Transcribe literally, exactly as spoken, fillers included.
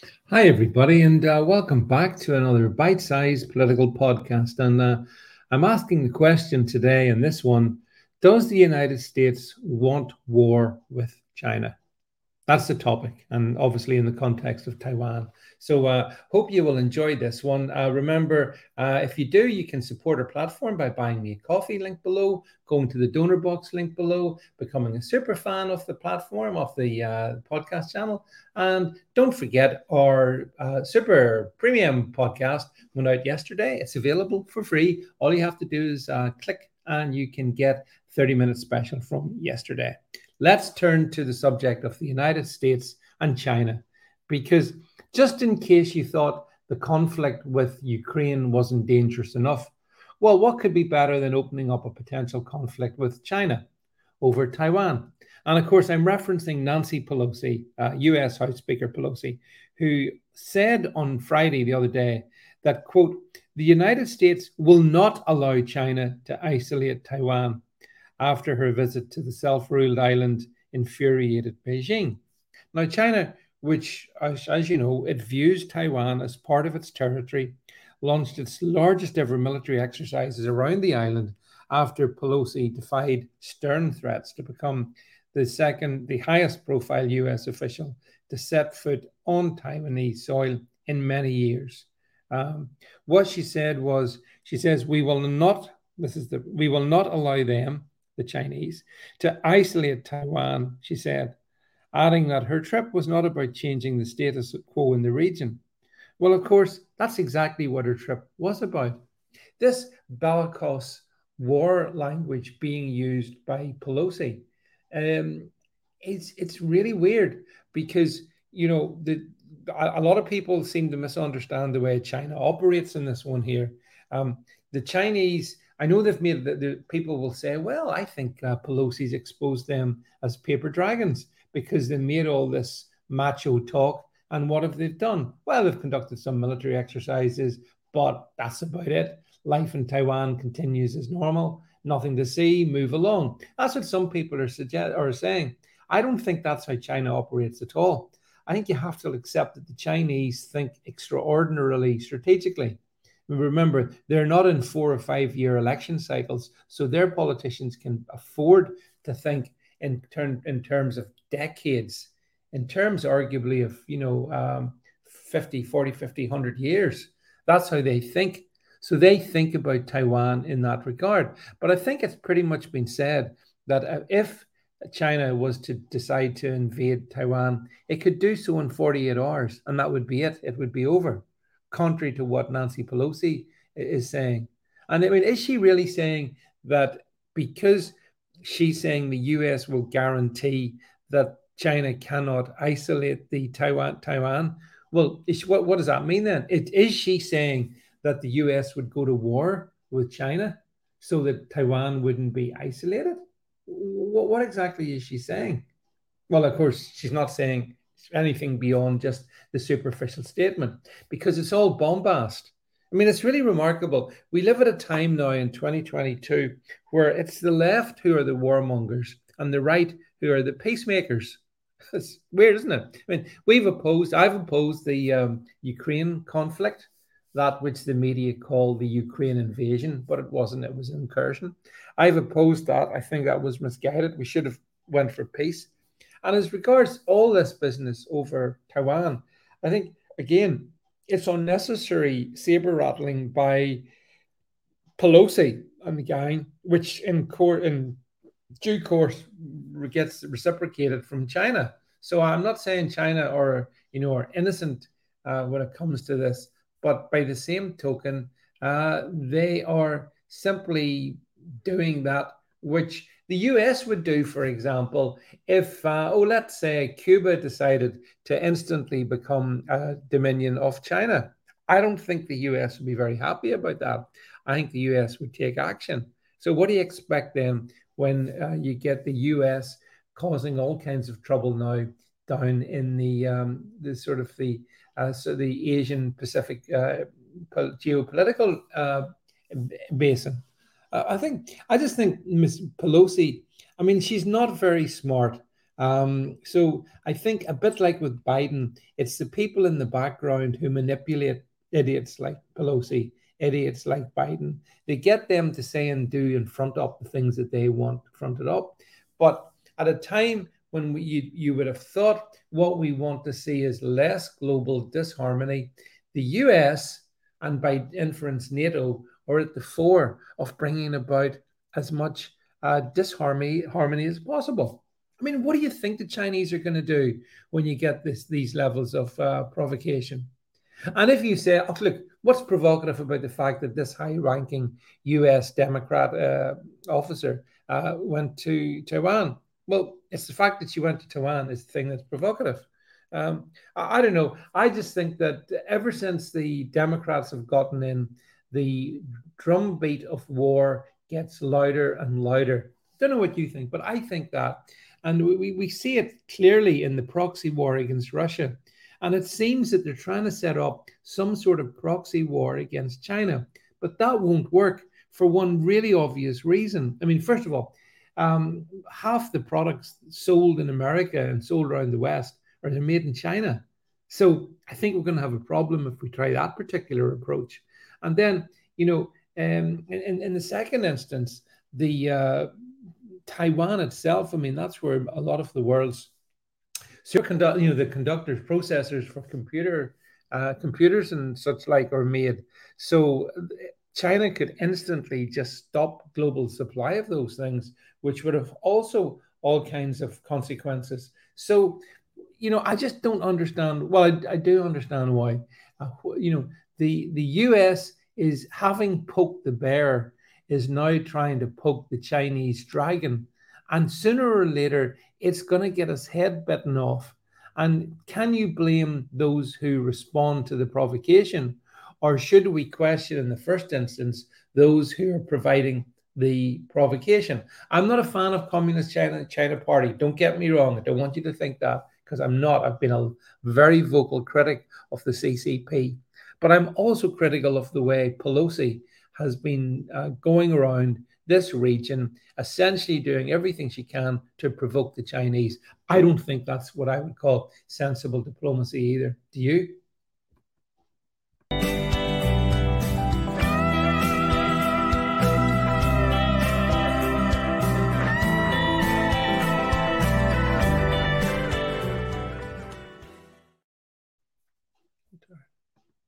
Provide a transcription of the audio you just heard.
Hi, everybody, and uh, welcome back to another bite sized political podcast. And uh, I'm asking the question today in this one: does the United States want war with China? That's the topic, and obviously in the context of Taiwan. So, uh, hope you will enjoy this one. Uh, remember, uh, if you do, you can support our platform by buying me a coffee link below, going to the donor box link below, becoming a super fan of the platform, of the uh, podcast channel. And don't forget, our uh, super premium podcast went out yesterday. It's available for free. All you have to do is uh, click, and you can get thirty minute special from yesterday. Let's turn to the subject of the United States and China, because just in case you thought the conflict with Ukraine wasn't dangerous enough, well, what could be better than opening up a potential conflict with China over Taiwan? And of course, I'm referencing Nancy Pelosi, uh, U S House Speaker Pelosi, who said on Friday the other day that, quote, the United States will not allow China to isolate Taiwan after her visit to the self ruled island infuriated Beijing. Now, China, which, as, as you know, it views Taiwan as part of its territory, launched its largest ever military exercises around the island after Pelosi defied stern threats to become the second, the highest profile U S official to set foot on Taiwanese soil in many years. Um, what she said was, she says, we will not, this is the, we will not allow them, the Chinese, to isolate Taiwan, she said, adding that her trip was not about changing the status quo in the region. Well, of course, that's exactly what her trip was about. This bellicose war language being used by Pelosi, um, it's it's really weird because you know the a lot of people seem to misunderstand the way China operates in this one here. Um, the Chinese, I know they've made the, the people will say, well, I think uh, Pelosi's exposed them as paper dragons because they made all this macho talk. And what have they done? Well, they've conducted some military exercises, but that's about it. Life in Taiwan continues as normal. Nothing to see. Move along. That's what some people are suggest are saying. I don't think that's how China operates at all. I think you have to accept that the Chinese think extraordinarily strategically. Remember, they're not in four or five year election cycles, so their politicians can afford to think in, term, in terms of decades, in terms arguably of, you know, um, fifty, forty, fifty, one hundred years. That's how they think. So they think about Taiwan in that regard. But I think it's pretty much been said that uh, if China was to decide to invade Taiwan, it could do so in forty-eight hours, and that would be it. It would be over, contrary to what Nancy Pelosi is saying. And I mean, is she really saying that because she's saying the U S will guarantee that China cannot isolate the Taiwan Taiwan? Well, is, what what does that mean then? It, is she saying that the U S would go to war with China so that Taiwan wouldn't be isolated? What, what exactly is she saying? Well, of course, she's not saying anything beyond just the superficial statement because it's all bombast. I mean, it's really remarkable. We live at a time now in twenty twenty-two where it's the left who are the warmongers and the right who are the peacemakers. It's weird, isn't it? I mean, we've opposed, I've opposed the um, Ukraine conflict, that which the media call the Ukraine invasion, but it wasn't, it was an incursion. I've opposed that. I think that was misguided. We should have went for peace. And as regards all this business over Taiwan, I think, again, it's unnecessary saber rattling by Pelosi and the gang, which in court in due course gets reciprocated from China. So I'm not saying China or you know are innocent uh, when it comes to this, but by the same token, uh, they are simply doing that which the U S would do, for example, if uh, oh let's say Cuba decided to instantly become a dominion of China. I don't think the U S would be very happy about that. I think the U S would take action. So what do you expect then when uh, you get the U S causing all kinds of trouble now down in the um, the sort of the uh, so the Asian Pacific uh, geopolitical uh, basin? Uh, I think I just think Miss Pelosi. I mean, she's not very smart, Um, so I think a bit like with Biden, it's the people in the background who manipulate idiots like Pelosi, idiots like Biden. They get them to say and do and front up the things that they want fronted up. But at a time when we, you, you would have thought what we want to see is less global disharmony, the U S and by inference NATO are at the fore of bringing about as much uh, disharmony harmony as possible. I mean, what do you think the Chinese are going to do when you get this these levels of uh, provocation? And if you say, oh, look, what's provocative about the fact that this high-ranking U S Democrat uh, officer uh, went to Taiwan? Well, it's the fact that she went to Taiwan is the thing that's provocative. Um, I, I don't know. I just think that ever since the Democrats have gotten in, the drumbeat of war gets louder and louder. Don't know what you think, but I think that. And we, we see it clearly in the proxy war against Russia. And it seems that they're trying to set up some sort of proxy war against China. But that won't work for one really obvious reason. I mean, first of all, um, half the products sold in America and sold around the West are they're made in China. So I think we're going to have a problem if we try that particular approach. And then, you know, um, in, in the second instance, the uh, Taiwan itself, I mean, that's where a lot of the world's so conduct, you know, the conductors, processors for computer uh, computers and such like are made. So China could instantly just stop global supply of those things, which would have also all kinds of consequences. So, you know, I just don't understand. Well, I, I do understand why. Uh, you know, the the U S is having poked the bear, is now trying to poke the Chinese dragon, and sooner or later it's going to get its head bitten off. And can you blame those who respond to the provocation? Or should we question in the first instance those who are providing the provocation? I'm not a fan of Communist China, China Party. Don't get me wrong. I don't want you to think that, because I'm not. I've been a very vocal critic of the C C P. But I'm also critical of the way Pelosi has been uh, going around this region, essentially doing everything she can to provoke the Chinese. I don't think that's what I would call sensible diplomacy either. Do you?